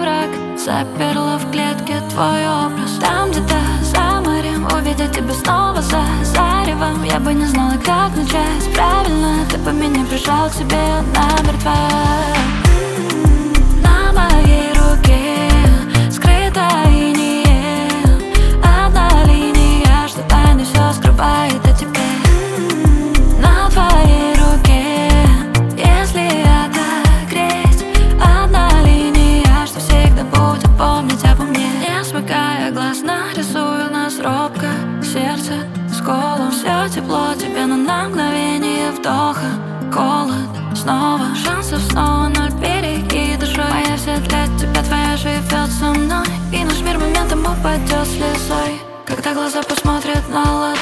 враг. Заперла в клетке твой образ. Там где-то за морем увидеть тебя снова за заревом. Я бы не знала, как начать. Правильно, ты бы меня прижал к себе намертво. На моей руке скрыто инеем одна линия, что тайно все скрывает о тебе. На твоей руке, если отогреть, одна линия, что всегда будет помнить обо мне. Не смыкая глаз, нарисую нас робко, сердце с колом. Все тепло тебе, но на мгновение вдоха холод снова. Шансов снова ноль, береги душой. Моя вся для тебя, твоя живет со мной. И наш мир моментом упадет слезой, когда глаза посмотрят на ладонь.